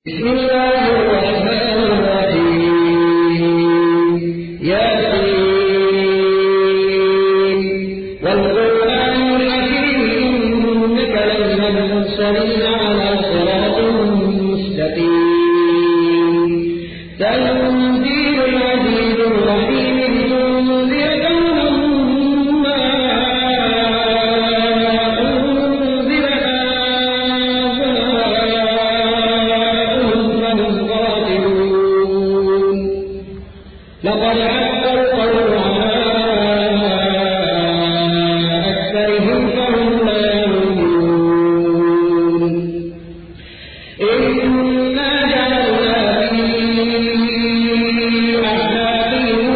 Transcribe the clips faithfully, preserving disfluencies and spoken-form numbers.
بسم الله الرحمن الرحيم ياسين والقرآن الحكيم إنك لمن المرسلين على صراط مستقيم تنزيل العزيز الرحيم لتنذر قوما ما أنزل آباؤهم فهم غافلون لقد حق القول على أكثرهم فهم لا يؤمنون إنا جعلنا في أعناقهم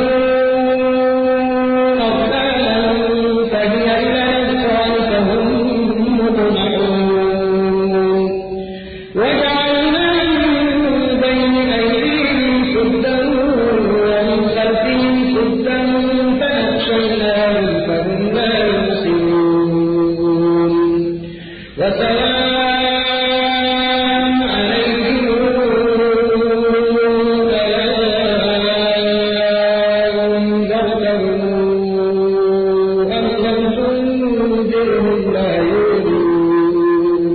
أغلالا فهي إلى الأذقان فهم مقمحون وجعلنا من بين أيديهم سدا ومن خلفهم سدا فأغشيناهم فهم لا يبصرون وسواء عليهم أأنذرتهم أم لم تنذرهم لا يؤمنون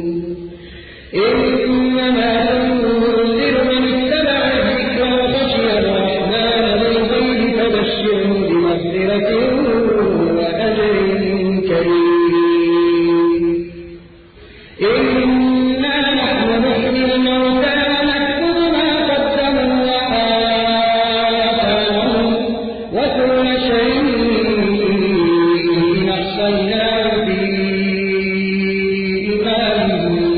إنما تنذر من اتبع الذكر وخشي الرحمن بالغيب فبشره بمغفرة وأجر كريم إنا نحن نحيي الموتى ونكتب ما قدموا وآثارهم وكل شيء أحصيناه في إمام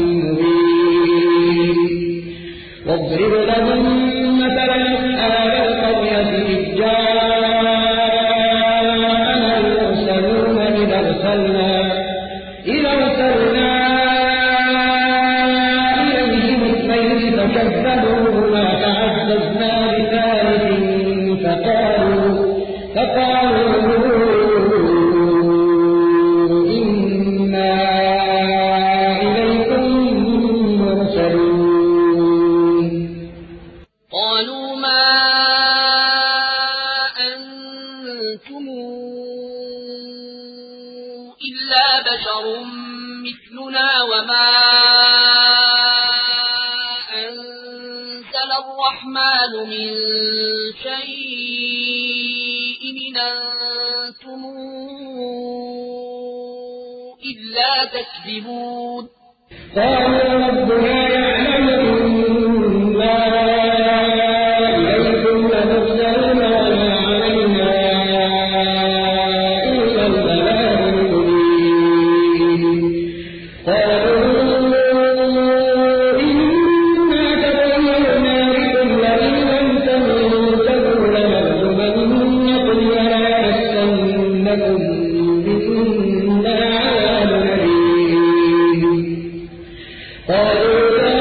مبين واضرب لهم مثلا أصحاب القرية إذ جاءها المرسلون إذ أرسلنا إذ أرسلنا إليهم اثنين فكذبوهما فعززنا بثالث فقالوا فقالوا إنا إليكم مرسلون قالوا ما أنتم إلا بشر مثلنا وما أنزل الرحمن من شيء إن أنتم إلا تكذبون قالوا ربنا يعلم إنا إليكم لمرسلون وما علينا إلا البلاغ المبين قالوا إنا تطيرنا بكم لئن لم تنتهوا لنرجمنكم وليمسنكم منا عذاب أليم قالوا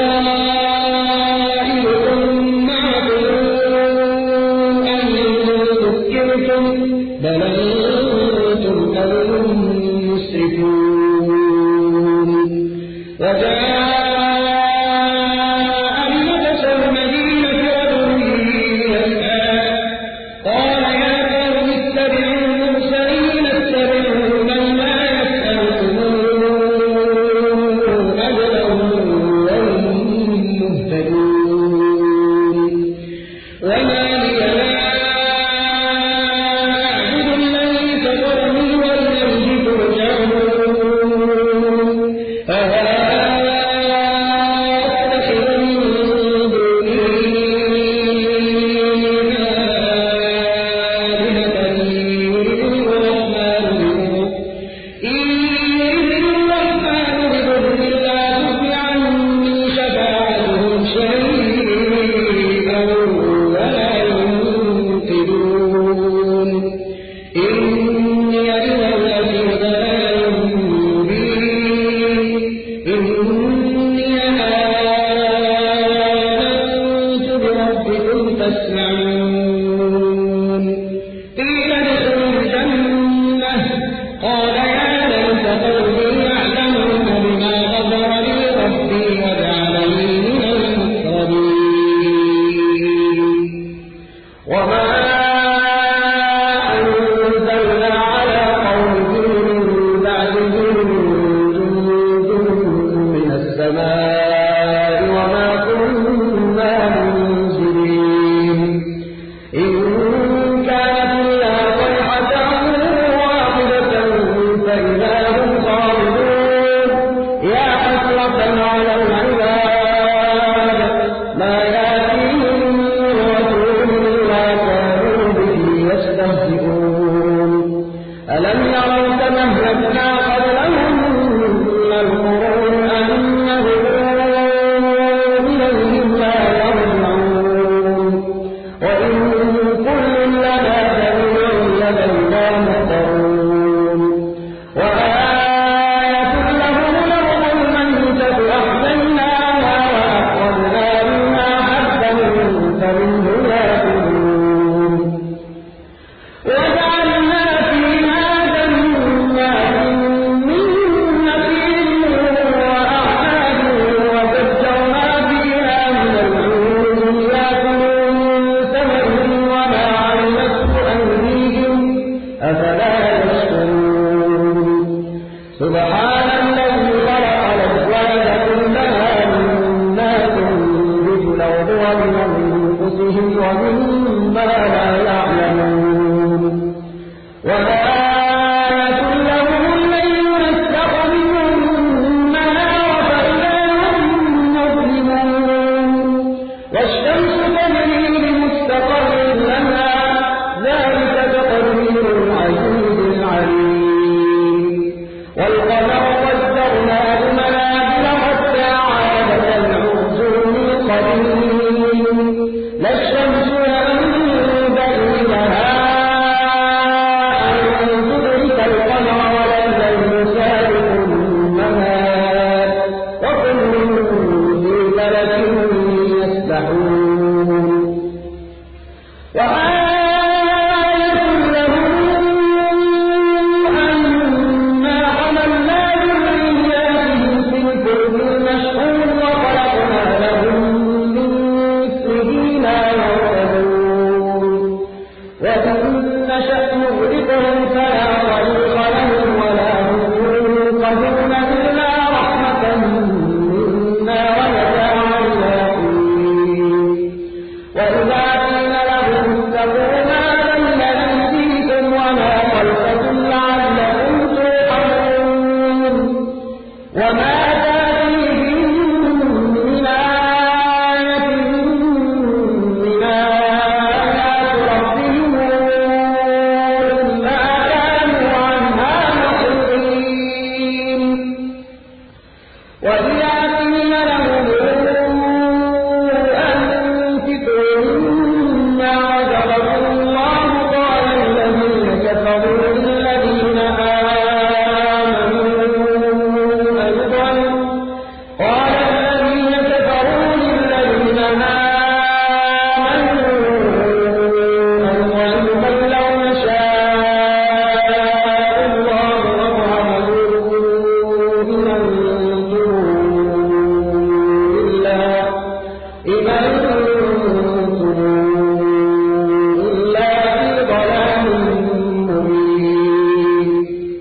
من أنفسهم ومما لا يعلمون وآية لهم الليل نسلخ منه النهار فإذا هم مظلمون والشمس تجري لمستقر لها ذلك تقدير العزيز العليم والقمر قدرناه منازل حتى عاد كالعرجون القديم لا الشمس ينبغي لها أن تدرك القمر ولا الليل سابق النهار وكل في فلك يسبحون وآية لهم أنا حملنا ذرياتهم في الفلك المشحون وخلقنا لهم من مثله ما يركبون وإن نشأ نغرقهم فلا طريق لهم ولا هم ينقذون إلا رحمة منا ومتاعا إلى حين وإذا قيل لهم اتقوا ما بين أيديكم وما خلفكم لعلكم ترحمون وما تأتيهم من آية من آيات ربهم إلا كانوا عنها معرضين وإذا قيل لهم أنفقوا مما رزقكم الله قال الذين كفروا للذين آمنوا أيضا قال الذين كفروا للذين آمنوا أيضا لو نشاء الله لطعمه إن أنتم إلا إن أنتم إلا في ضلال مبين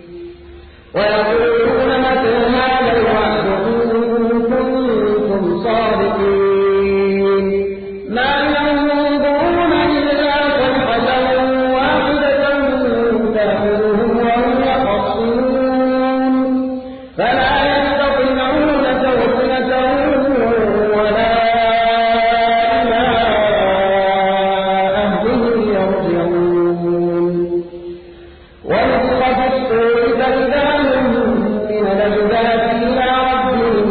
ويقولون متى هذا الوعد إن كنتم صادقين ما ينظرون إلا صيحة واحدة تأخذهم وهم يخصمون فلا يستطيعون توصية ولا إلى أهلهم يرجعون ونفخ في الصور فإذا هم من الأجداث إلى ربهم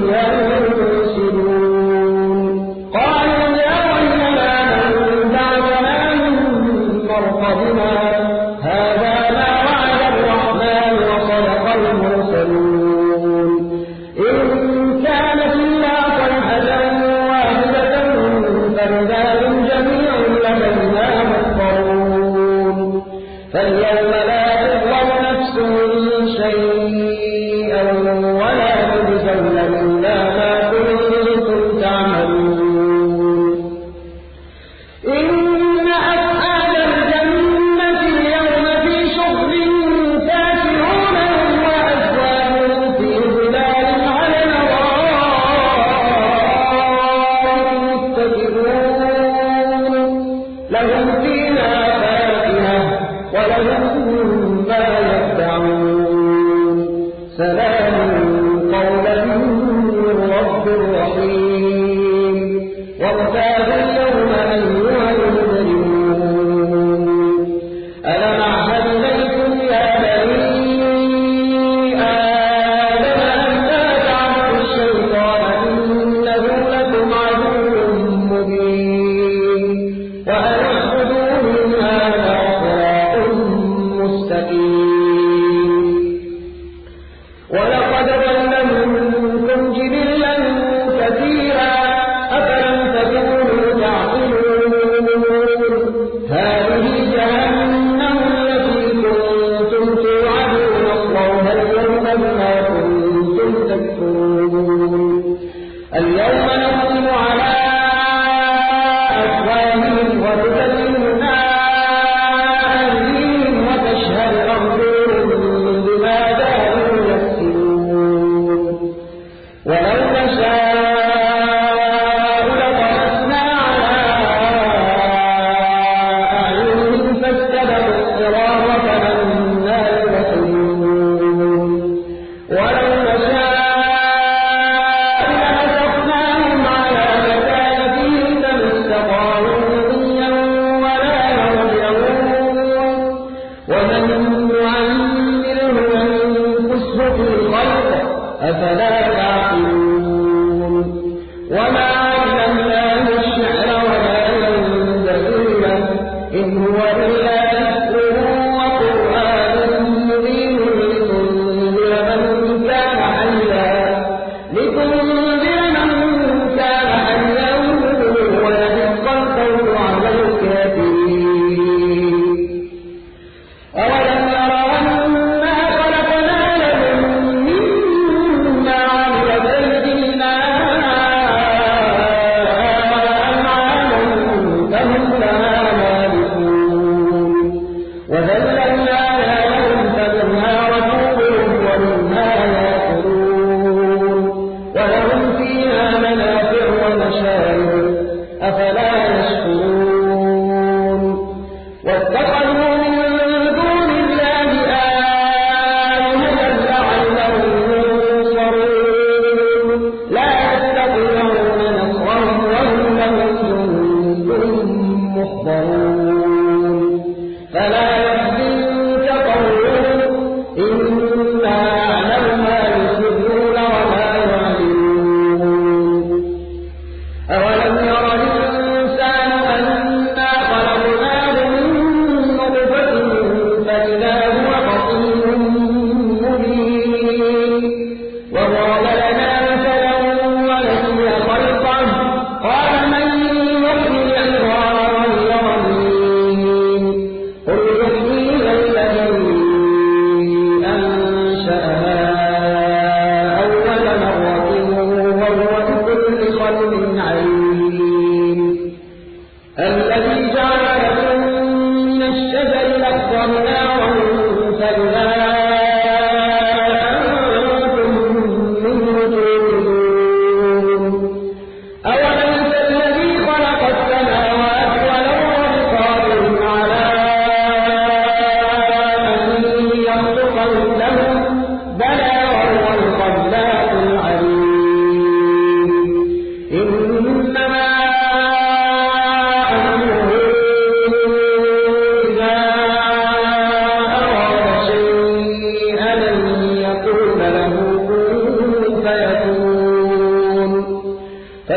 ينسلون قالوا يا ويلنا من بعثنا من مرقدنا هذا ما وعد الرحمن وصدق المرسلون إن كانت إلا صيحة واحدة فإذا هم جميع لدينا محضرون فاليوم لا تظلم نفس شيئا ولا تجزون إلا ما كنتم تعملون إن أصحاب الجنة اليوم في شغل فاكهون هم وأزواجهم في ظلال على الأرائك متكئون لهم فيها فاكهة ولهم ما يدعون سلام قولا من رب رحيم وارتاب اليوم أيها المجرمون ألم أعهد إليكم يا بني آدم أن لا تعبدوا الشيطان إنه لكم عدو مبين وأن اعبدوني هذا صراط مستقيم ولقد ضل منكم جبلا كثيرا أفلم تكونوا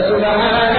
فسبحان